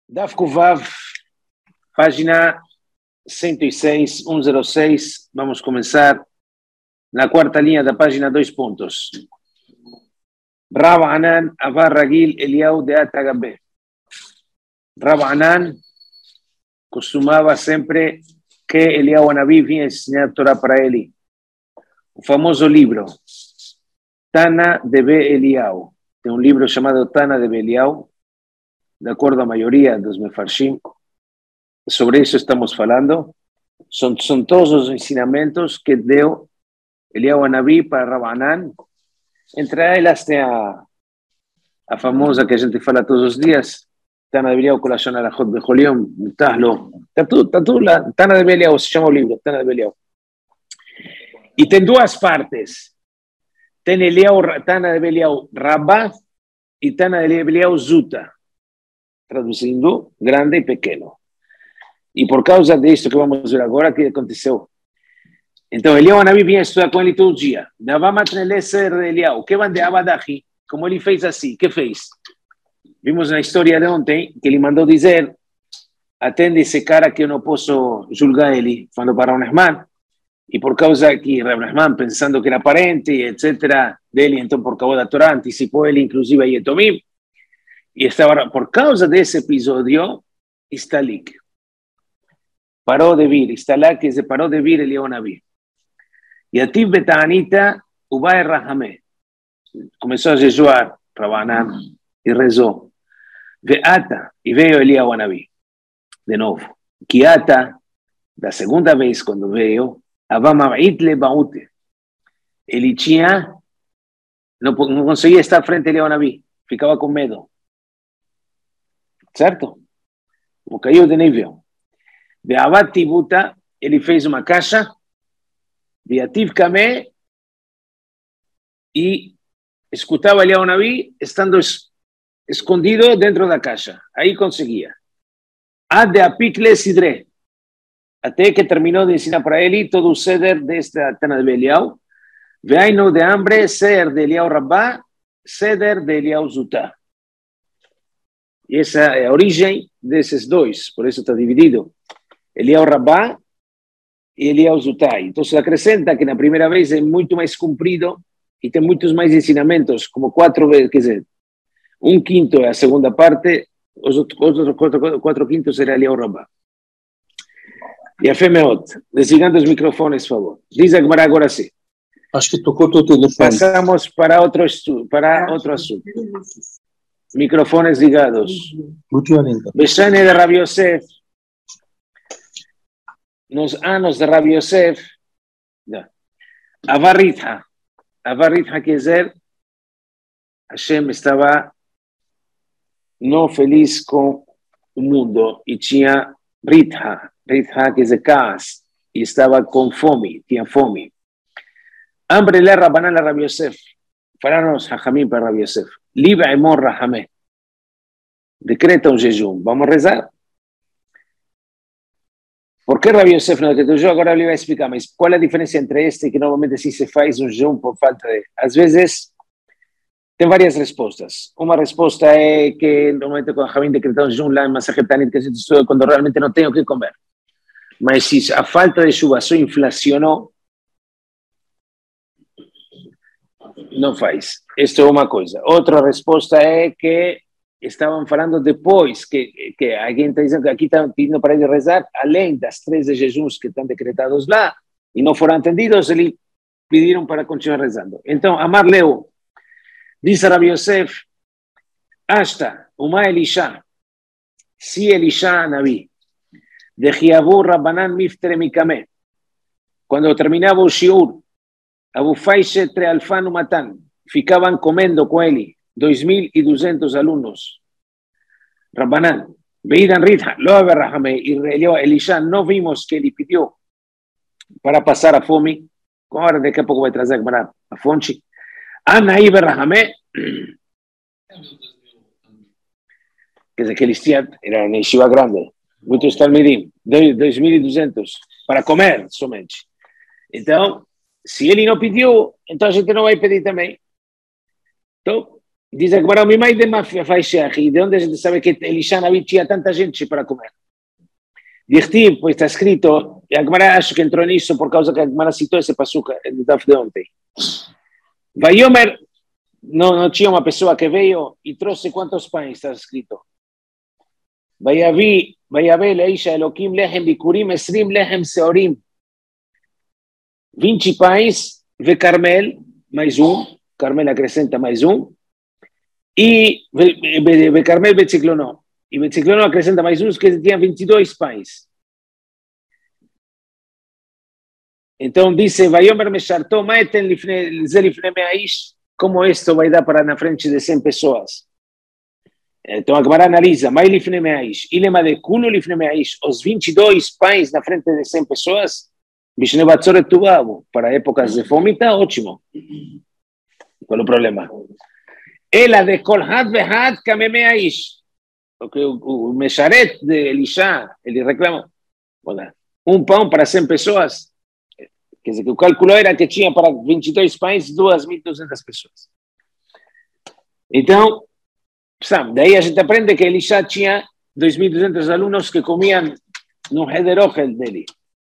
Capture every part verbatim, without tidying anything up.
Daf Kuvav, página ciento seis, ciento seis. Vamos a comenzar la cuarta línea de la página, dos puntos. Rav Anan Avar Ragil Eliyahu de Atagabe. Rav Anan costumaba siempre que Eliyahu Anabí vinha enseñar Torah para él. Un famoso libro, Tana de Be Eliyahu. De un libro llamado Tana de Be Eliyahu, de acuerdo a la mayoría de los mefarshim. Sobre eso estamos hablando. Son, son todos los ensinamentos que dio Eliyahu Anabí para Rav Anan. Entre elas tem a, a famosa que a gente fala todos os dias, Tana de Be Eliyahu Kolashon Alachot Becholiom, Mutahlo. Está tudo, está tudo lá. Tana de Be Eliyahu se chama o livro, Tana de Be Eliyahu. E tem duas partes. Tem Eliyahu, Tana de Be Eliyahu Rabá e Tana de Be Eliyahu Zuta. Traduzindo, grande e pequeno. E por causa disso que vamos ver agora, o que aconteceu? Então, Eliyahu Anabí vinha estudar com ele todo dia. Navamatneleser de Eliyahu, que van de Abadahi, como ele fez assim, que fez? Vimos na história de ontem, que ele mandou dizer, atende esse cara que eu não posso julgar ele, falando para o Nehman, e por causa que Rav Nehman, pensando que era parente, etcétera, dele, então por causa da Torá, anticipou ele, inclusive, a Yetomim, e estava, por causa desse episódio, Istalik. Parou de vir, Istalak, que se parou de vir Eliyahu Anabí. E a Tiv Betanita, Ubai Rahamé. Começou a jejuar, Rav Anan, e rezou. Veata, e veio Eliyahu Anabí. De novo. Kiata, da segunda vez quando veio, Avamavit le Baute. Ele tinha, não, não conseguia estar frente a Eliyahu Anabí. Ficava com medo. Certo? Como caiu de nível. De Avat Tibuta, ele fez uma caixa, de Ativ Kameh, e escutava Eliyahu Anabí estando es, escondido dentro da caixa. Aí conseguia. Ad de Apikle Sidre, até que terminou de ensinar para ele todo o ceder desta Tana de Be Eliyahu. Veaino de hambre, ser de Eliyahu Rabá, ceder de Eliyahu Zutá. E essa é a origem desses dois, por isso está dividido. Eliyahu Rabá e Eliyahu Zutá. Então se acrescenta que na primeira vez é muito mais comprido e tem muitos mais ensinamentos, como quatro vezes, quer dizer, um quinto é a segunda parte, os outros quatro, quatro, quatro quintos será Eliyahu Rabá. E a Femeot, desligando os microfones, por favor. Diz a Gemara agora sim. Acho que tocou teu telefone. Passamos para outro, estu, para outro assunto. Microfones ligados. Beshane de Rav Yosef. Nos anos de Rav Yosef, Avar Ritha. Avar Ritha quer dizer, Hashem estava não feliz com o mundo e tinha Ritha. Ritha quer dizer caos, e estava com fome, tinha fome. Hambre le Rabbanan le Rav Yosef. Falaram os Hachamim para Rav Yosef. Liba emor rahameh. Decreta um jejum. Vamos rezar. Por que Rav Yosef não decretou jejum? Agora ele vai explicar, mas qual é a diferença entre este que normalmente sim se faz um jejum por falta de... Às vezes, tem várias respostas. Uma resposta é que normalmente quando Hachamim decretou um jejum lá em Masechet Tanit, que a gente estuda quando realmente não tem o que comer. Mas se a falta de chuva só inflacionou, não faz. Isto é uma coisa. Outra resposta é que estavam falando depois, que, que alguém está dizendo que aqui está pedindo para ele rezar, além das treze jejuns que estão decretados lá, e não foram atendidos, eles pediram para continuar rezando. Então, Amar Leu, diz Rav Yosef, hasta uma Elisha, si Elisha Anabí, de Hiabu Rabbanan Miftere Mikame, quando terminava o shiur, Abu Faixe Trealfano Matan, ficavam comendo com ele, dois mil e duzentos alunos. Rabbanan, Beidan Ritha, Loabe Rahameh, e Elisha, não vimos que ele pediu para passar a fome, agora daqui a pouco vai trazer a fonte. Anaíbe Rahameh, quer dizer que eles tinham, era na Yeshiva grande, muitos talmidim, dois mil e duzentos, para comer somente. Então, se ele não pediu, então a gente não vai pedir também. Então, Dice que para mi mai de Mafaisheach, ¿y de dónde se sabe que Elisha Naví tinha tanta gente para comer? Dichtiv, pues está escrito, y Agmara acho que entró en eso por causa que Agmara citó ese pasuca en el Daf de ontem. Vayomer, no, no tinha uma pessoa que veio e trouxe quantos pães, está escrito. Vayavi, Vayave Leisha Elokim Lehem Bikurim Esrim Lehem Seorim. vinte pães, ve Carmel, mais um, Carmel acrescenta mais um, e ve Carmel Betziclono. E Betziclono acrescenta mais uns que tinha vinte e dois pães. Então disse, Vayomer Mesharto, Maeten Zelifne Meaish, como isto vai dar para na frente de cem pessoas? Então a Gemara analisa, Mai Lifne Meaish, Ilema de Kulo Lifne Meaish, os vinte e dois pães na frente de cem pessoas, Bishne Batzoret Tubavo, para épocas de fome está ótimo. Qual é o problema? Ela de Kol Had Vehad Kame Meaish. Porque o, o Mesharet de Elisha, ele reclama, um pão para cem pessoas, quer dizer que o cálculo era que tinha para vinte e dois pães, duas mil e duzentas pessoas. Então, sabe, daí a gente aprende que Elisha tinha dois mil e duzentos alunos que comiam no Hederochel dele.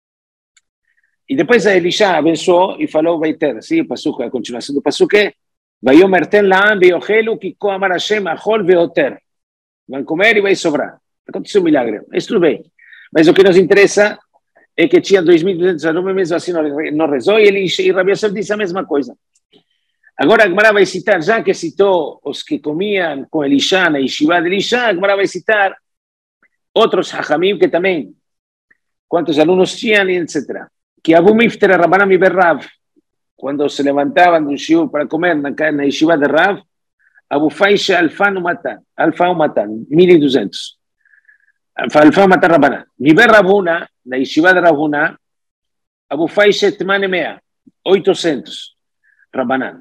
E depois a Elisha abençoou e falou, vai ter, sim, o Pasuk, a continuação do Pasuk é, Vayomer ten la'am ve'yochelu ki ko amar Hashem achol ve'oter. Vão comer e vai sobrar. Aconteceu um milagre. Isso tudo bem. Mas o que nos interessa é que tinha dois mil e duzentos alunos, mesmo assim não rezou, e, ele, e Rabi Yosef disse a mesma coisa. Agora a Gemara vai citar, já que citou os que comiam com Elisha na Yeshiva de Elisha, a Gemara vai citar outros hachamim que também, quantos alunos tinham, etcétera. Que Abu Mifter Rabbanam Iber Rav, quando se levantavam do shiur para comer na, na Yeshiva de Rav, Abu Faisha Alfan Umatan, Alfa Umatan, mil e duzentos. Alfa Umatan Rabbanan. Miber Rabuna, na Yeshiva de Rabuna, Abu Faisha Tmanemea, oitocentos. Rabbanan.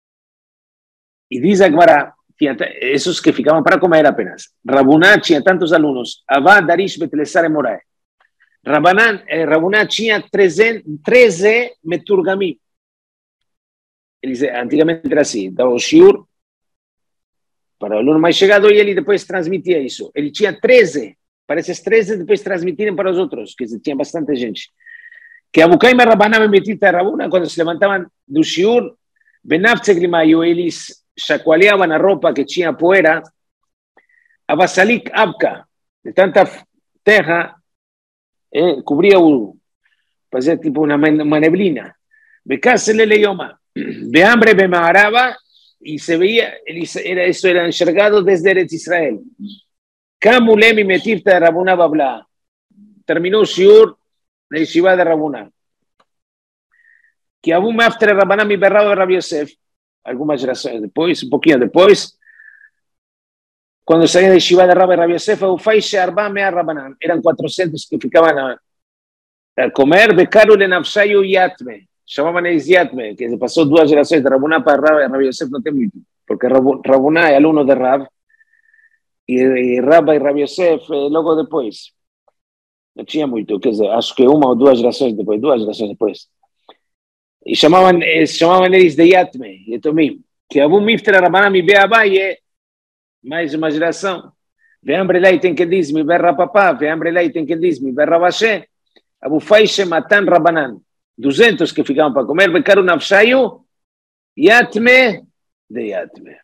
E diz a Gemara, esses que ficavam para comer apenas. Rabuna tinha tantos alunos. Avá Darish Betelesar e Morae. Rabbanan, eh, Rabuna tinha treze meturgamim. Eles, antigamente era assim, dava o shiur para o aluno mais chegado e ele depois transmitia isso. Ele tinha treze, para esses treze depois transmitirem para os outros, que tinha bastante gente. Que Abu Kaima Rabbanam Betita Rabuna, quando se levantavam do shiur, Benaftzegrimayu, eles chacoalhavam a roupa que tinha poeira, Abasalik Abka, de tanta terra, eh, cobria o, fazia tipo uma, uma neblina. Bekasele Leyoma, Behambre Bemaaraba, y se veía, era, eso era enxergado desde Eretz Israel. Kamulemi Metifta de Rabuna Babla. Terminó Shiur de Yeshiva de Rabuna. Que Abu Mafter Rabbanam y Berrado de Rabbi Yosef, algunas generaciones después, un poquito después, cuando salía de Yeshiva de Rabbi Yosef, Abu Faisha Arba Mea Rabbanan, eran cuatrocientos que ficaban a, a comer, Bekaru le Nafshayu Yatme. Llamaban a Yatme, que se pasó dos generaciones de Rabuna para Rab, Rabbi Yosef no tem muito, porque Rabuna es alumno de Rab, y, y Rabba y Rabbi Yosef eh, logo depois. Não tinha muito, quer dizer, acho que uma ou duas gerações depois, duas gerações depois. E chamavam, eh, chamavam eles de Yatme, Yetomim, que Abu Mifter Rabbanam e Beabaye, mais uma geração. Veambre lá e tem que diz, mi berra papá, veambre lá e tem que diz, mi berra Bashe, Abu Faishe Matan Rabbanan. duzentos que ficavam para comer, Bekaru Nafshayu, Yatme de Yatme.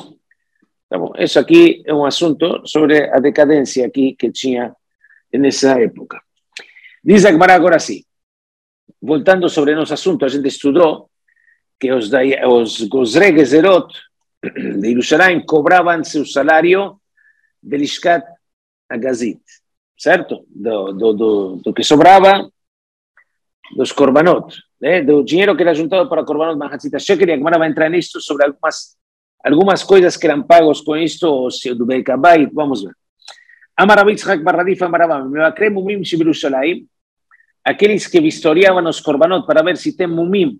Tá bom, isso aqui é um assunto sobre a decadência aqui que tinha nessa época. Diz a Gemara agora sim, voltando sobre nosso assunto, a gente estudou que os, os Gozre Gezerot de Jerusalém cobravam seu salário de Lishkat Agazit, certo? Do, do, do, do que sobrava dos korbanot, né? Do dinheiro que era juntado para korbanot mahatzita shekel, e a Gemara vai entrar nisso sobre algumas, algumas coisas que eram pagos com isto, ou do Beit Habayit, vamos ver. Amar Rabbi Yitzchak bar Radif amar Rabam, Mevakre mumim shebirushalayim, aqueles que vistoriavam os korbanot para ver se tem mumim.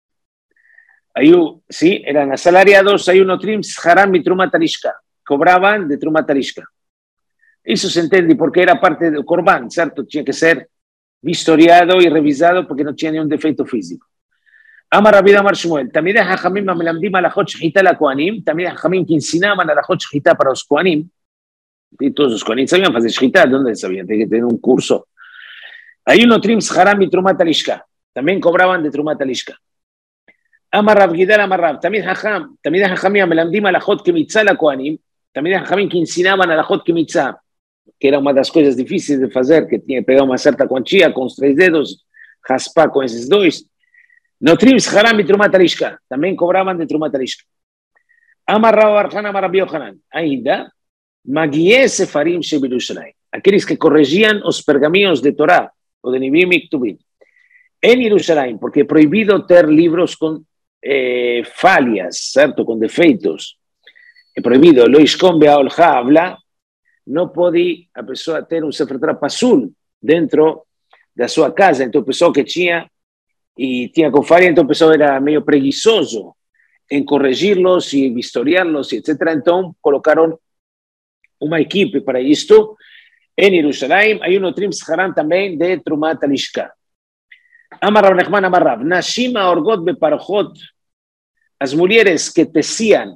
Aí, sim, eram assalariados, aí no trim scharam mitrumat alishka, cobravam de trumat alishka. Isso se entende porque era parte do korban, certo? Tinha que ser vistoriado e revisado porque não tinha nenhum defeito físico. Amar Rabbi Amar Shmuel, también es Hajamim Amelamdim Alajot Shechita la Kohanim, también es Hajamim que ensinaban Alajot Shechita para los Kohanim. Y todos los Kohanim sabían hacer Shechita, ¿dónde sabían? Tenían que tener un curso. Hay uno Trim Sharam y Trumat Alishka, también cobraban de Trumat Alishka. Amar Rav Gidal Amar Rav, también Hajam, también es Hajamim Amelamdim Alajot Kemitzah la Kohanim, también es Hajamim que ensinaban Alajot Kemitzah, que era una de las cosas difíciles de hacer, que tiene que pegar una cierta cuanchía con los tres dedos, jaspá con esos dos. Notrim Sharam y Trumat Alishka, también cobraban de Trumat Alishka. Amar Rav Barjan, Amar Rabbi Yohanan, ainda, Magié Sefarim Shebirushalayim, aquellos que corregían los pergaminos de Torah o de Nivim y Ktubim en Jerusalén, porque es prohibido tener libros con eh, fallas, ¿cierto? Con defeitos. Es prohibido. Lo Ishkom Beaolja habla. No podía a pessoa ter un Sefer Torah pasul dentro de su casa. Entonces, pensó que tinha y tenía con falha, entonces pensó era medio preguiçoso en corregirlos y vistoriarlos, etcétera. Entonces, colocaron una equipe para esto en Jerusalén. Hay uno Trim Sharam también de Trumat Alishka. Amar Rav Nachman Amar Rav, Nashim Orgot Beparojot, las mujeres que tecían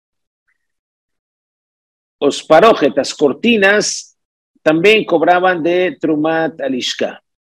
los parojet, las cortinas, también cobraban de Trumat Alishka.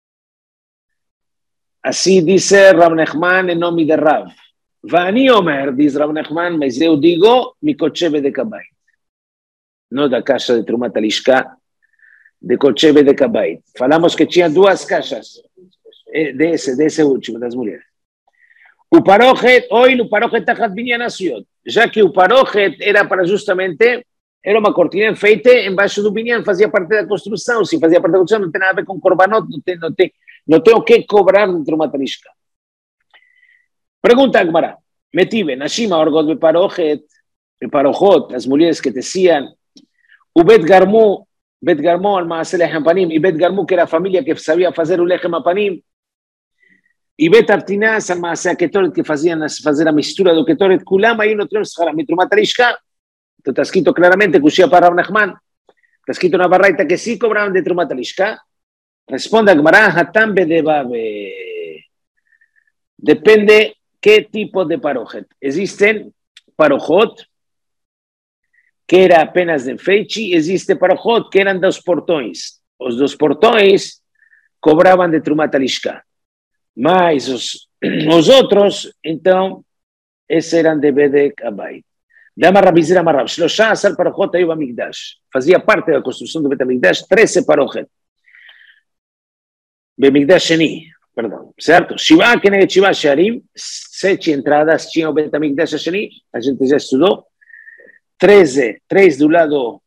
Así dice Rav Nachman en nombre de Rav. Vani Omer, dice Rav Nachman, me yo digo, mi cochebe de Kabait. No da casa de Trumat Alishka, de cochebe de Kabait. Falamos que tinha dos casas de ese, de ese último, das mulheres. O parojet, hoy o parojet tajat binyan asiot, ya que o parojet era para justamente, era uma cortina feita embaixo do binyan, fazia parte da construção. Se fazia parte da construção, não tem nada a ver com korbanot, não tem, não tem, não tem o que cobrar no Trumat Alishka. Pergunta a Gemara, metive, Nashima orgot beparojet, beparojot, as mulheres que teciam, o Bet Garmu, Bet Garmu al Maaseh Lechem Panim, e Bet Garmu que era a família que sabia fazer o Lechem Panim, e Bet Artinaz al Maaseh Ketoret que faziam fazer a mistura do Ketoret, Kulam aí no Trumat Alishka. Está escrito claramente que usía para Rav Nachman, está escrito na barraita que sí cobraban de Trumat Alishka. Responde a Gemara, Hatam Bedebabe. Depende qué tipo de parojet. Existen parojot que era apenas de feichi, existe parojot que eran dos portões. Los dos portões cobraban de Trumat Alishka. Mas os, os outros, então, esses eram de Bedek Abayit. Dama Rabizira Marab, Shlosha Asar Parojot Ayub Amigdash. Fazia parte da construção do Bet Amigdash, treze parojet. Bemigdash Sheni, perdão, certo? Shiva Keneget Shiva Sharim, sete entradas tinha o Bet Amigdash Sheni, a gente já estudou. treze, três do lado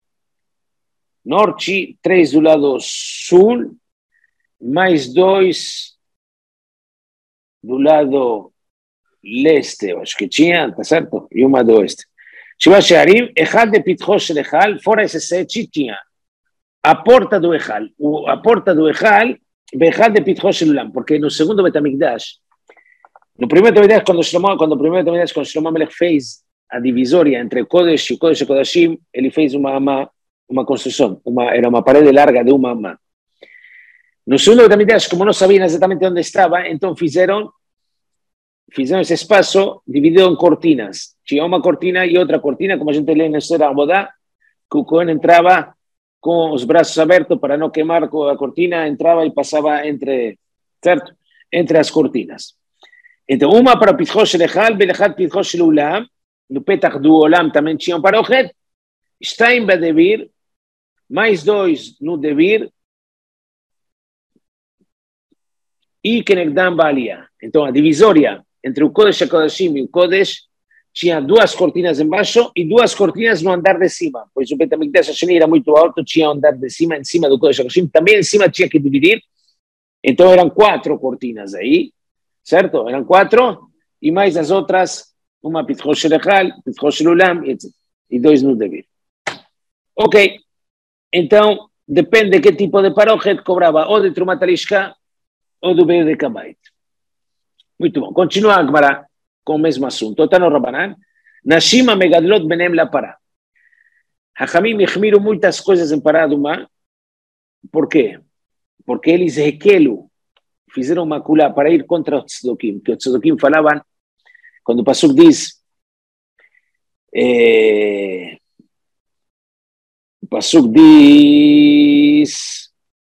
norte, três do lado sul, mais dois do lado leste, acho que tinha, tá certo? E uma do oeste. Shiva Sharim, Echad de Pitcho Shel Echal, fora esse sete tinha a porta do Echal, a porta do Echal, Echad de Pitcho Shel Ulam, porque no segundo Bet Amigdash, no primeiro Bet Amigdash, quando Shlomo, quando o primeiro Bet Amigdash, quando Shlomo Melech fez a divisória entre Kodesh e Kodesh e Kodashim, ele fez uma ama, uma construção, uma, era uma parede larga de uma ama. No segundo Bet Amigdash, como não sabiam exatamente onde estava, então fizeram fizeram esse espaço dividido em cortinas. Tinha uma cortina e outra cortina, como a gente lê na Sera Abodá, que o Cohen entrava com os braços abertos para não queimar a cortina, entrava e passava entre, certo? Entre as cortinas. Então, uma para Pitcho Shel Echal, Belechat Pitcho Shel Ulam, no Petach do Olam também tinha um parojet, Shtaim Bedevir, mais dois no Devir, e Kenegdam Baalia. Então, a divisória entre o Kodesh HaKodashim e o Kodesh tinha duas cortinas embaixo e duas cortinas no andar de cima, pois o Bet Amigdash Sheni era muito alto, tinha um andar de cima, em cima do Kodesh HaKodashim, também em cima tinha que dividir, então eram quatro cortinas aí, certo? Eram quatro, e mais as outras, uma Pitcho Shel Echal, Pitcho Shel Ulam, etcétera. E dois no Devir. Ok, então, depende de que tipo de parojet cobrava, ou de Trumat Alishka, ou do Bedek Abayit. Muito bom. Continua a Gemara com o mesmo assunto. Está no Rabanan. Nashima megadlot benem la para. Hachamim echmiram muitas coisas em Pará do Mar. Por quê? Porque eles requelam fizeram uma culá para ir contra os Tzedokim, que os Tzedokim falavam, quando o Pasuk diz, eh, o Pasuk diz,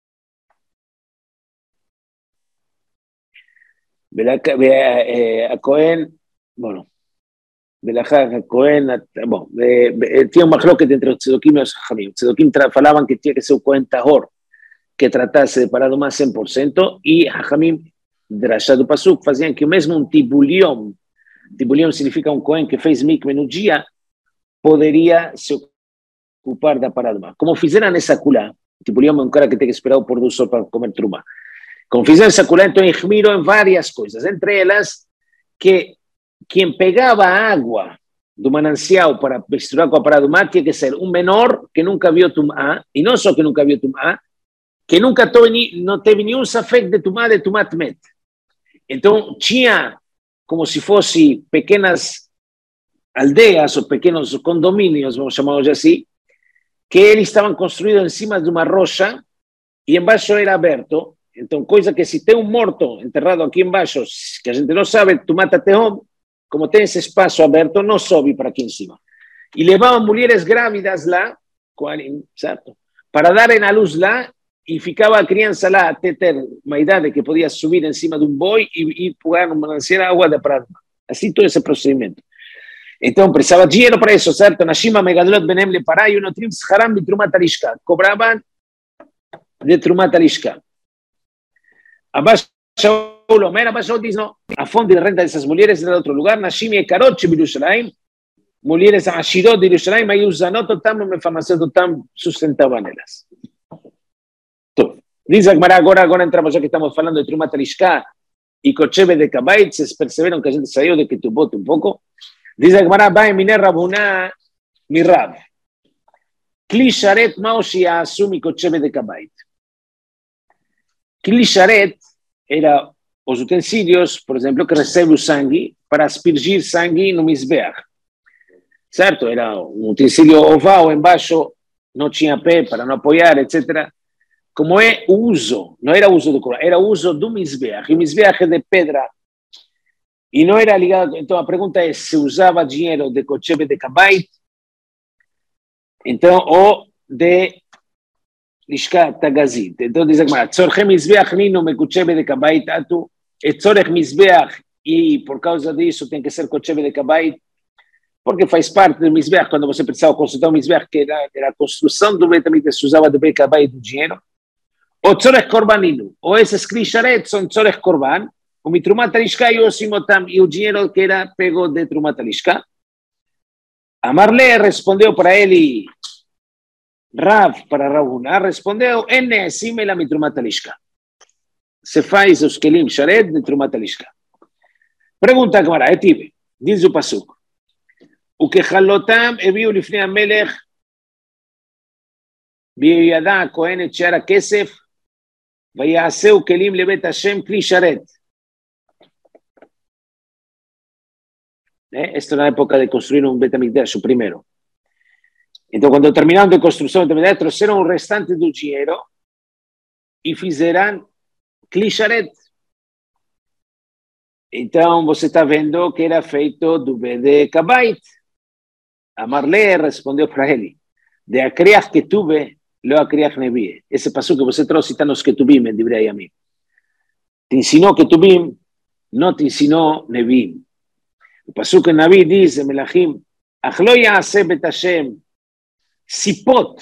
a Cohen, bueno, a Cohen, bom, tinha uma machloket entre os Tzedokim e os Jajamim. Os Tzedokim falavam que tinha que ser o Cohen Tahor, que tratasse de parado mais cem por cento, e Jajamim, drashá do Pasuk, faziam que mesmo um tibulion, tibulion significa um Cohen que fez mikve no dia, poderia se ocupar da parada mais. Como fizeram nessa culá, tibulion é um cara que tem que esperar o pôr do sol para comer truma. Como fizeram essa culá, então enjmiram em várias coisas, entre elas que quem pegava água do manancial para misturar com a parada do mar tinha que ser um menor que nunca viu tumá, e não só que nunca viu tumá, que nunca teve, não teve nenhum safek de tumá de tumá tmet. Então tinha como se fosse pequenas aldeias ou pequenos condomínios, vamos chamá-los assim, que eles estavam construídos em cima de uma rocha e embaixo era aberto. Então, coisa que se tem um morto enterrado aqui embaixo, que a gente não sabe, tu mata tehom, como tem esse espaço aberto, não sobe para aqui em cima. E levavam mulheres grávidas lá, certo? Para darem a luz lá, e ficava a criança lá até ter uma idade que podia subir em cima de um boi e, e pegar no manancial água da praia. Assim todo esse procedimento. Então, precisava dinheiro para isso, certo? Nashima Megadolot Benem Le Pará e o Notrim Scharam de Trumat Alishka. Cobravam de Trumat Alishka. Abaixo o Lomer, abaixo diz, não, a fonte de renda dessas mulheres era de outro lugar, Nashim e Karot, Birushalayim, mulheres Ashirot de Birushalayim, aí os Zanot, Tam, Mefarmaceuto, Tam, sustentavam elas. Então, diz a Gemara, agora, agora entramos, já que estamos falando de Trumat Alishka e Kochebe de Kabait, vocês perceberam que a gente saiu de Ketubot um pouco? Diz a Gemara, vai, Miner Rabuná, Mirav. Kli Sharet, Maoshi, Asumi, Kochebe de Kabait. Kli Sharet era os utensílios, por exemplo, que recebe o sangue para aspergir sangue no Mizbeach. Certo? Era um utensílio oval, embaixo não tinha pé para não apoiar, etcétera. Como é o uso, não era o uso do Corão, era o uso do Mizbeach. E o Mizbeach é de pedra. E não era ligado, então a pergunta é se usava dinheiro de Kochebe de Kabait, então, ou de Lishkat Tagazit. Então diz a Gemara, Tzorche Mizbeach nino me Kochebe de Kabait atu, e Tzorech Mizbeach, e por causa disso tem que ser Kochebe de Kabait, porque faz parte do Mizbeach, quando você precisava consultar o Mizbeach, que era, era a construção do Beit HaMikdash, se usava do Beit Kabait do dinheiro, ou Tzorech Korbanino, ou esses Klisharet são Tzorech Korban, o Mitrumat Alishka e o Simotam, e o dinheiro que era pego de Trumat Alishka. Amarle respondeu para ele, Rav, para Ravuna, respondeu, Ene, simela Mitrumat Alishka. Se faz os Kelim Sharet de Trumat Alishka. Pergunta a Gemara, etive, diz o Pasuk, o que Halotam eviu Lifnei HaMelech, Biyada Kohen et Shara Kesef, Vayaseu Kelim Lebet Hashem Kli Sharet. Esta é na época de construir um Beit HaMikdash, o primeiro. Então, quando terminaram de construção do Beit HaMikdash, trouxeram o restante do dinheiro e fizeram Kli Sharet. Então, você está vendo que era feito do Beit Kabait. Amarle respondeu para ele, de Akriach Ketube, lo Akriach Nevi. Esse passo que você trouxe está nos Ketubim, em Divrei Yamim. Te ensinou Ketubim, não te ensinou Nevim. O pasuk em Navi diz, em Melachim, Achlo ya'aseh bet Hashem, sipot,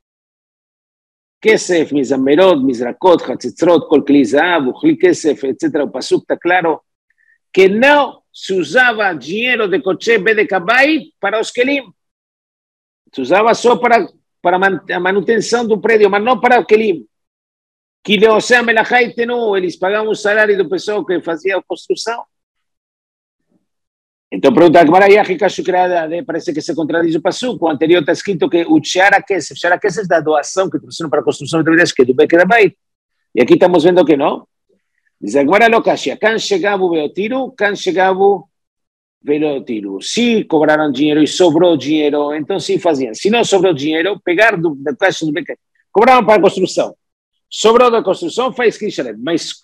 kesef, mizamerot, mizrakot, chatzitzrot, kol kli zahav, uchli kesef, etcétera. O pasuk está claro que não se usava dinheiro de Kochebe de Kabait para os kelim. Se usava só para, para a manutenção do prédio, mas não para o kelim. Que le osea melachai tenu, eles pagavam o salário do pessoal que fazia a construção. Então, pergunta a Gemara, parece que se contradiz o pasuk. O anterior está escrito que o Shara Kesef, Shara Kesef da doação que trouxeram para a construção de Beit, que é do Beit HaBait. E aqui estamos vendo que não. Diz a Gemara Lokashia, can chegava o Beotiru, can chegava o Velotiru. Se cobraram dinheiro e sobrou dinheiro, então sim faziam. Se não sobrou dinheiro, pegar do, da taxa do Beit, cobraram para a construção. Sobrou da construção, faz Kisharet. Mas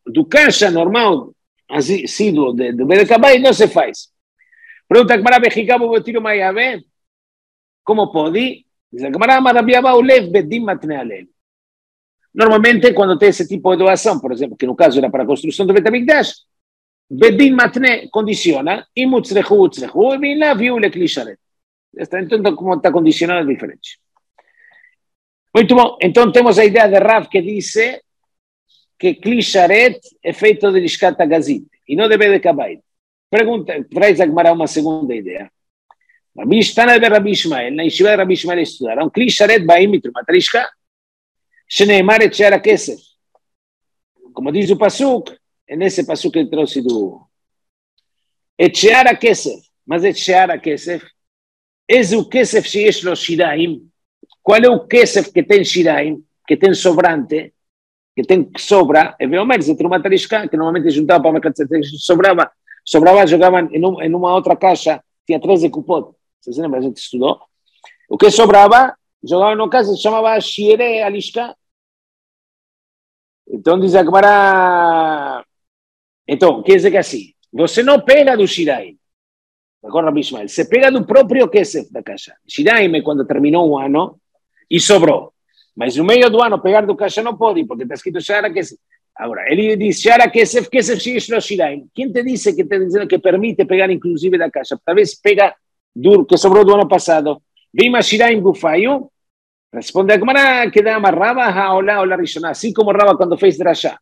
do caixa normal, assíduo do Bedekabait, não se faz. Pergunta a Gemara, Bechikabu Betiro Maiavé, como pode? Diz a Gemara, Marabiaba Ulev Bedim Matne Alel. Normalmente, quando tem esse tipo de doação, por exemplo, que no caso era para a construção do Bet HaMikdash, Bedim Matne condiciona, e Mutzrechu Utzrechu, e vem lá, viu o Kli Sharet. Então, como está condicionado, é diferente. Muito bom. Então, temos a ideia de Rav que diz que Kli Sharet é feito de Lishkat HaGazit, e não de Bedekabait. Pergunta, traz a Gemara uma segunda ideia. Rabi Shtana de Rabi Ishmael, na Yeshiva de Rabi Ishmael estudaram Kli Sharet Baim Mitrumat Lishka, Sheneemar et Shear HaKesef. Como diz o Pasuk, é nesse Pasuk que ele trouxe do et Shear HaKesef. Mas et Shear HaKesef, esse o Kesef sheyesh lo Shiraim. Qual é o Kesef que tem Shiraim, que tem sobrante, que tem sobra? É Veomer, se Trumat Lishka, que normalmente juntava para uma caixa, sobrava, sobrava, jogavam em, um, em uma outra caixa, tinha treze cupot. Vocês lembram? A gente estudou. O que sobrava, jogava numa casa, se chamava Shiere Alishka. Então diz a Gemara. Então, quer dizer que assim, você não pega do Shiraim. Agora, Rabi Ishmael, você pega do próprio Kesef da caixa. Shiraim é quando terminou o ano e sobrou. Mas no meio do ano, pegar do caixa não pode, porque está escrito Shara Kesef. Agora, ele diz Shara Kesef, Kesef Sheyesh lo Shiraim. Quem te disse que está dizendo que permite pegar inclusive da caixa? Talvez pega do que sobrou do ano passado. Vima Shiraim Gufayu. Responde a Gemara que dá uma Rava, Haola, Ola Rishonah. Assim como Rava quando fez Drashá.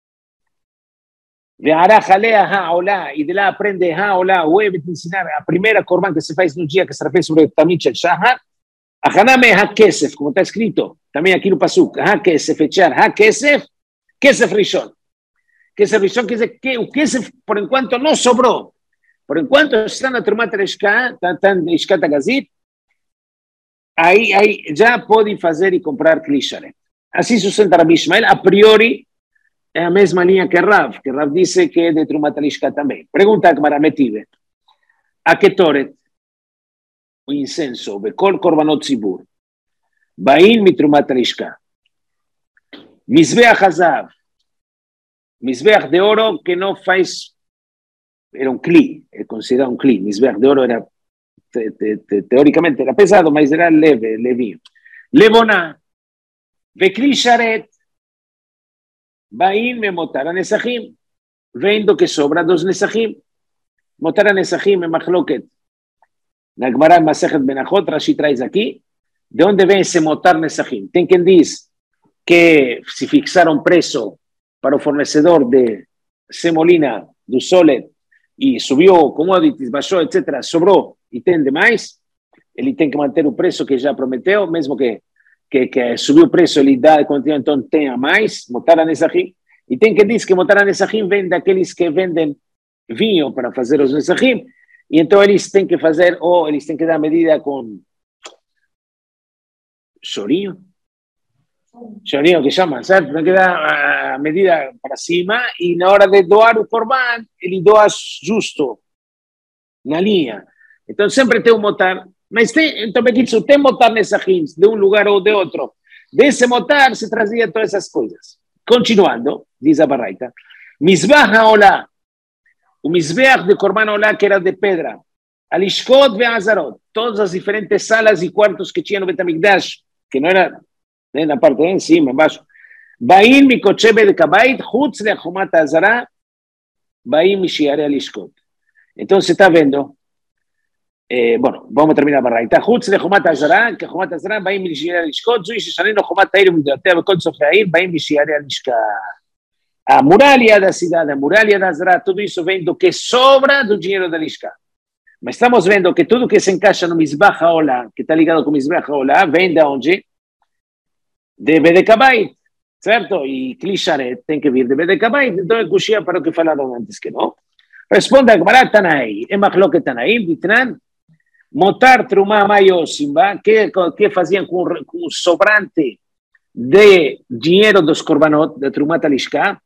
E de lá aprende Haola, o Ebet ensinar a primeira korban que se faz no dia que se refere sobre o Tamid Shel Shahar. Achaname HaKesef, como está escrito também aqui no Pasuk. HaKesef, echar HaKesef, Kesef Rishon. Kesef Rishon quer dizer que o Kesef, por enquanto, não sobrou. Por enquanto, está na Trumat Lishka, está em Lishkat HaGazit, aí, aí já pode fazer e comprar Kli Sharet. Assim sustenta Rabi Ishmael, a priori, é a mesma linha que Rav, que Rav disse que é de Trumat Lishka também. Pergunta a Gemara Metive. A Ketoret, o incenso, Bekol Korbanot Tzibur, Bain Mitrumat Lishka, Mizbeach Hazav, Mizbeach de ouro que não faz, era um Kli, é considerado um Kli, Mizbeach de ouro era, te, te, te, teoricamente era pesado, mas era leve, levinho. Levoná, Vekli Sharet, Bain me motaram Nesachim, vendo que sobra dos Nesachim, motaram Nesachim é Machloket. Na Gemara Masechet Benachot, Rashi traz aqui, de onde vem esse motar Nesachim? Tem quem diz que se fixaram preço para o fornecedor de semolina do Solet e subiu commodities, baixou, etcétera, sobrou e tem demais, ele tem que manter o preço que já prometeu, mesmo que que, que subiu o preço, ele dá, então tem a mais, motar Nesachim. E tem quem diz que motar Nesachim vem daqueles que vendem vinho para fazer os Nesachim, e então eles têm que fazer, ou eles têm que dar medida com chorinho, chorinho que chama, certo? Tem que dar a medida para cima, e na hora de doar o korban, ele doa justo, na linha. Então sempre tem um motar, mas tem, então Bekitsu, tem motar Nesachim, de um lugar ou de outro. Desse motar se trazia todas essas coisas. Continuando, diz a Baraita, Mizbah HaOlah, o Mizbeach de Korban Olá, que era de pedra, Alishkot ve Azarot, todas as diferentes salas e quartos que tinha no Bet HaMikdash, que não era né, na parte de cima, embaixo. Baim mikotche Bedekabait, chutz lechumat Azara, Baim mishiare Alishkot. Então, você está vendo, eh, bom, vamos terminar a Baraita. Chutz lechumat Azara, que chumat Azara, Baim mishiare Alishkot, zui sheshanino chumat Air, midotea, bekol sofreair, Baim mishiare Alishka. A muralha da cidade, a muralha da Azra, tudo isso vem do que sobra do dinheiro da Lishka. Mas estamos vendo que tudo que se encaixa no Mizbah HaOlah, que está ligado com o Mizbah HaOlah, vem de onde? De Bedekabait, certo? E Kli Sharet tem que vir de Bedekabait, então é Kushia para o que falaram antes que não. Responde a Gemara Tanai, é Machloket Tanaim, Bitnan, Motar Trumah Mayosimba, que, que faziam com, com o sobrante de dinheiro dos Korbanot, de Trumat Lishka.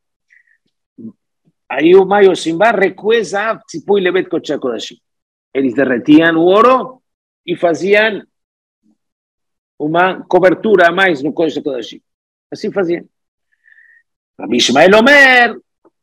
Aí o Maio Simba recuesa Tzipui Levet Kodesh HaKodashim. Eles derretiam o ouro e faziam uma cobertura a mais no Kodesh HaKodashim. Assim faziam. Rabi Ishmael Omer,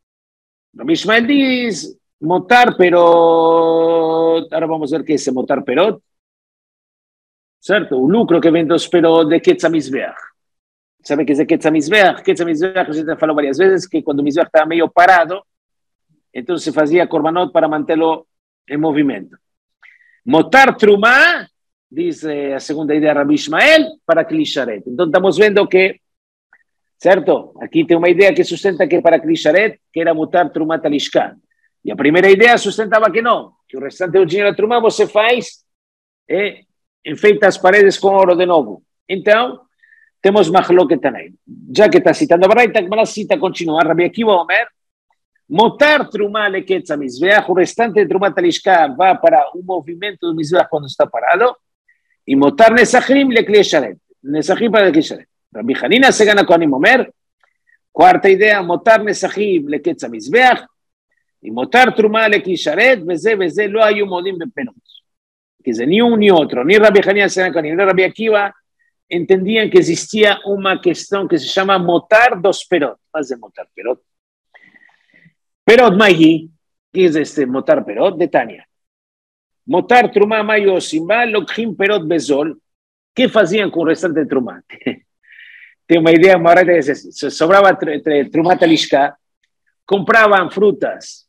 Rabbi Ishmael diz, motar perot. Ahora vamos a ver qué es motar perot. Certo? O lucro que vem dos perot de Ketz HaMizbeach. ¿Sabe qué es de Ketz HaMizbeach? Ketz HaMizbeach, a gente falou varias veces que cuando o Mizbeach estaba medio parado, entonces se fazia korbanot para manterlo en movimiento. Motar trumá, dice a segunda idea de Rabbi Ishmael, para Kli Sharet. Entonces estamos viendo que, ¿cierto? Aquí tem uma ideia que sustenta que para Kli Sharet, que era motar trumá talishká. E a primeira ideia sustentava que não, que o restante do dinheiro da trumá você faz e enfeita as paredes com ouro de novo. Então, temos machloket também. Já que está citando a Braita, a cita continua. Rabbi Akiva Omer, motar trumá leketz hamizbeach, o restante de trumá talishká vai para o movimento do mizbeach quando está parado, e motar nesachim lekli sharet. Nesachim para lekli sharet. Rabbi Hanina se gana Kohanim Omer, quarta ideia, motar nesachim leketz hamizbeach, e motar trumá lekli sharet, veze veze lo hayu modim bepenot. Quer dizer, ni um ni outro, nem Rabbi Hanina se gana Kohanim, nem Rabbi Akiva entendiam que existia uma questão que se chama motar dos perot. Mas é motar perot. Perot Mahi, que es este motar perot de Tania. Motar trumá mayo simba, lokhin perot bezol. ¿Qué hacían con el restante de trumá? Tengo una idea, más que es, se sobraba trumá talishká, compraban frutas,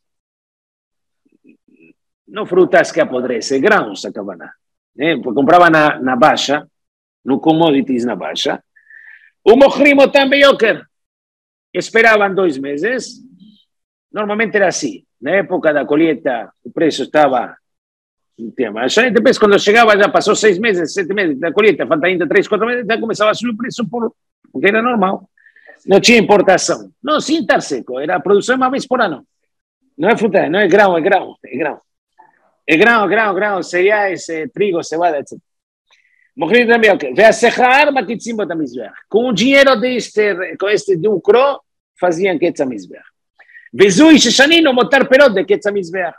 no frutas que apodrecen, granos acaban. Eh? Pues compraban na, na baixa, no commodities na baixa, o mohrimo también yoker. Esperaban dois meses. Normalmente era assim. Na época da colheita, o preço estava no tema. Depois, quando chegava, já passou seis meses, sete meses da colheita, falta ainda três, quatro meses, já começava a subir o preço, por, porque era normal. Não tinha importação. Não, sim, estar seco. Era a produção uma vez por ano. Não é fruta, não é grão, é grão. É grão, é grão, grão, grão, cereais, trigo, cevada, etcétera. Morrer também, ok. Vê a serrar, matitzim botam mizbeach. Com o dinheiro deste, com este lucro, faziam Ketz HaMizbeach. Vezui sheshanino motar perot de Ketz HaMizbeach.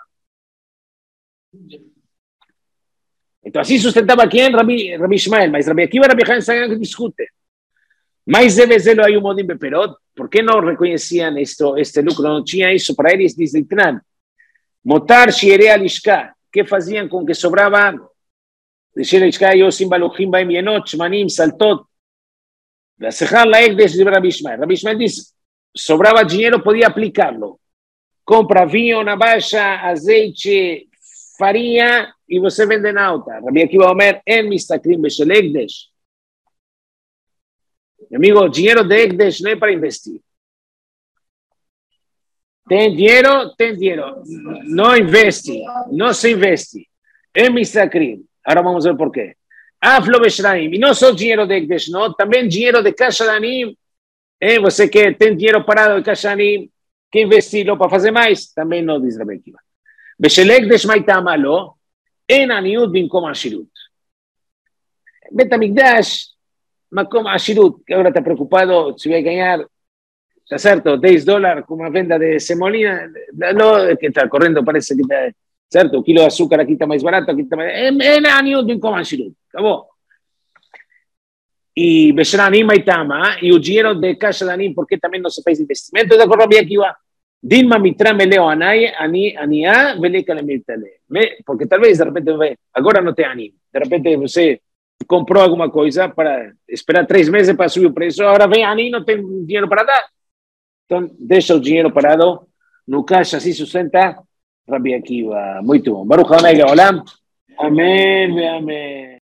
Então assim sustentava quem? Rabbi, Rabbi Ishmael, mas Rabbi Akiva e Rabbi Hanina que discutem. Mas de vez aí o modim beperot, por que não reconheciam esto, este lucro? Não tinha isso para eles, diz Litnan. Motar shirei alishká, que faziam com que sobrava de shirei alishká, yosim baluchim baim yenot, shmanim, saltot, והשכר להקדש de Rabbi Ishmael. Rabbi Ishmael diz, sobrava dinheiro, podia aplicá-lo. Compra vinho na baixa, azeite, farinha, e você vende na alta. Rabbi Akiva Omer, en mistakrim beshel ekdesh. Amigo, dinheiro de ekdesh não é para investir. Tem dinheiro, tem dinheiro. Não investe, não se investe. En mistakrim. Agora vamos ver por quê. Aflo beshraim. E não só dinheiro de ekdesh, não. Também dinheiro de caixa de anim. Eh, você que tem dinheiro parado de caixa de anim, que investir para fazer mais, também não diz Rabbi Akiva. בשל הקדש מה טעמה לו? אין עניות במקום עשירות. בית המקדש, מקום עשירות, que ahora está preocupado si va a ganar, está cierto, diez dólares con una venda de semolina, no, que está corriendo, parece que está, cierto, un kilo de azúcar aquí está más barato, aquí está más, אין עניות במקום עשירות, acabó. Y בשל העניים מה טעמה, y el dinero de casa de עניים, ¿por qué también no se faz investimento? De acuerdo a Rabbi Akiva. Dilma mitra me leo anai, ani, ania, veleca le mitale. Porque tal vez de repente, agora não tem anime. De repente você comprou alguma coisa para esperar três meses para subir o preço, agora vem anime, não tem dinheiro para dar. Então, deixa o dinheiro parado no caixa, assim sustenta Rabbi Akiva. Muito bom. Baruch Adonai Leolam. Amém, amém.